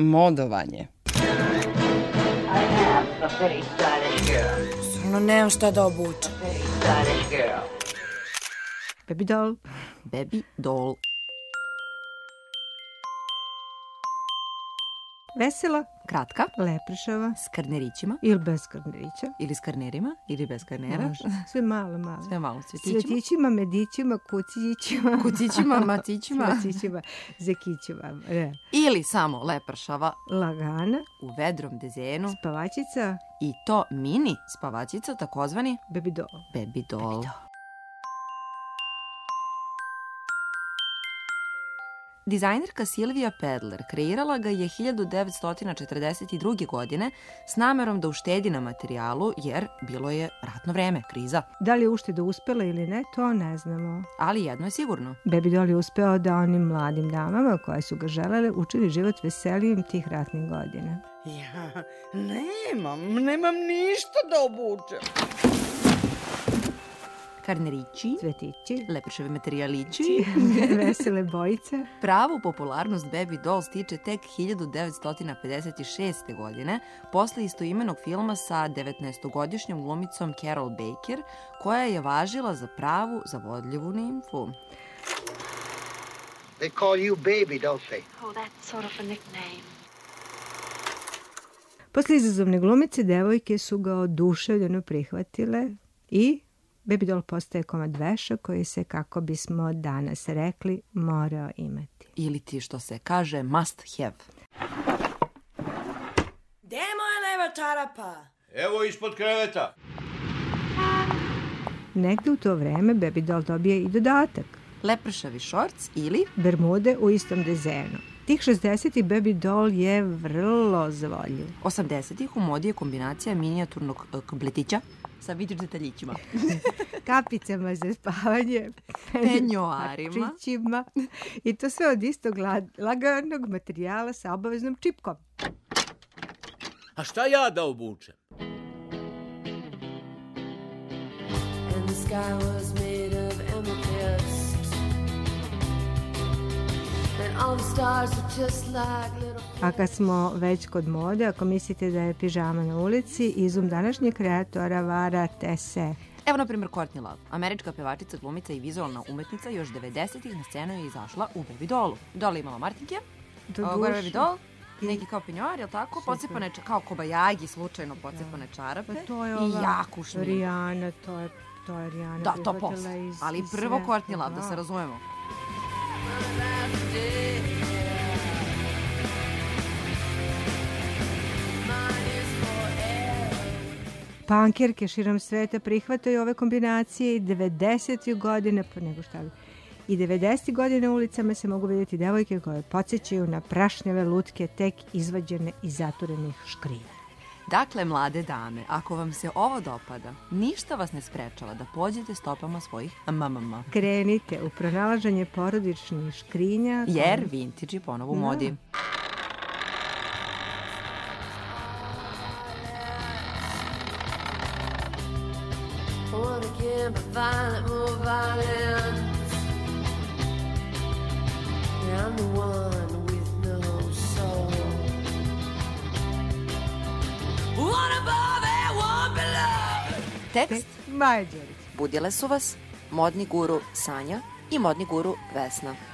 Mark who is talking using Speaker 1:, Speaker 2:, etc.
Speaker 1: modovanje.
Speaker 2: Stvarno nemam šta da obučem.
Speaker 3: Baby doll.
Speaker 4: Baby doll.
Speaker 3: Vesela,
Speaker 4: Kratka.
Speaker 3: lepršava
Speaker 4: S karnerićima.
Speaker 3: ili bez karnerića.
Speaker 4: Ili s karnerima. Ili bez karnera.
Speaker 3: Može. Sve malo.
Speaker 4: Sve malo. Cvetićima.
Speaker 3: Cvetićima, medićima, kucićima.
Speaker 4: Kucićima, macićima.
Speaker 3: Macićima, zekićima. Ne.
Speaker 4: Ili samo lepršava
Speaker 3: Lagana,
Speaker 4: u vedrom dezenu.
Speaker 3: spavačica,
Speaker 4: I to mini spavačica, takozvani
Speaker 3: baby doll.
Speaker 4: baby doll. Dizajnerka Silvija Pedler kreirala ga je 1942. godine s namerom da uštedi na materijalu jer bilo je ratno vreme, kriza.
Speaker 3: Da li je ušteda uspela ili ne, to ne znamo.
Speaker 4: Ali jedno je sigurno.
Speaker 3: Baby doll je uspeo da onim mladim damama koje su ga želele učini život veselijim tih ratnih godina.
Speaker 1: Ja nemam ništa da obučem.
Speaker 4: Karnerići,
Speaker 3: Cvetići,
Speaker 4: lepršavi materijalići.
Speaker 3: vesele bojice.
Speaker 4: Pravu popularnost Baby doll stiče tek 1956. godine posle istoimenog filma sa 19-godišnjom glumicom Carol Baker, koja je važila za pravu zavodljivu nimfu.
Speaker 5: They call you Baby, don't they?
Speaker 6: Oh, that's sort of a nickname.
Speaker 3: Posle izazovne glumice, devojke su ga oduševljeno prihvatile i Baby doll postaje komad veša koji se, kako bismo danas rekli, morao imati.
Speaker 4: Ili ti što se kaže must have.
Speaker 2: Gde je moja leva čarapa?
Speaker 7: Evo ispod kreveta.
Speaker 3: Negde u to vreme Baby doll dobije i dodatak.
Speaker 4: Lepršavi šorc ili
Speaker 3: Bermude u istom dezenu. Tih 60-ih Baby doll je vrlo zavoljiv.
Speaker 4: 80-ih u modi je kombinacija minijaturnog bletića sa vidiš detaljićima.
Speaker 3: Kapicama za spavanje,
Speaker 4: Penjoarima.
Speaker 3: parčićima i to sve od istog laganog materijala sa obaveznom čipkom.
Speaker 7: A šta ja da obučem?
Speaker 2: And the sky was made of amethyst. And all the stars were just like little...
Speaker 3: A kad smo već kod mode, ako mislite da je pižama na ulici, izum današnjeg kreatora varate se.
Speaker 4: Evo, na primjer, Courtney Love, američka pevačica, glumica i vizualna umetnica, još 90-ih na scenu je izašla u Baby dollu. Doll je imala martinke, gore Baby doll, neki kao penjoar, jel tako? Pocepane, kao kobajagi, slučajno pocepane čarape.
Speaker 3: Pa to je
Speaker 4: i
Speaker 3: ova
Speaker 4: jaku šminku.
Speaker 3: Rihanna, to je Rihanna.
Speaker 4: Da, to
Speaker 3: prihvatila
Speaker 4: posle.
Speaker 3: iz
Speaker 4: Ali prvo
Speaker 3: sve.
Speaker 4: Courtney Love, da se razumemo.
Speaker 3: Pankerke širom sveta prihvataju ove kombinacije i 90. godine, pa nego šta li, i 90. godine u ulicama se mogu vidjeti devojke koje podsjećaju na prašnjave lutke tek izvađene iz zaturenih škriva.
Speaker 4: Dakle, mlade dame, ako vam se ovo dopada, ništa vas ne sprečava da pođete stopama svojih mamama.
Speaker 3: Krenite u pronalaženje porodičnih škrinja.
Speaker 4: Jer vintage je ponovo u modi.
Speaker 2: One again, but violent, more violent. Yeah, I'm the one with no soul. One above and one below.
Speaker 4: Tekst
Speaker 3: Maja Đurić.
Speaker 4: budile su vas modni guru Sanja i modni guru Vesna.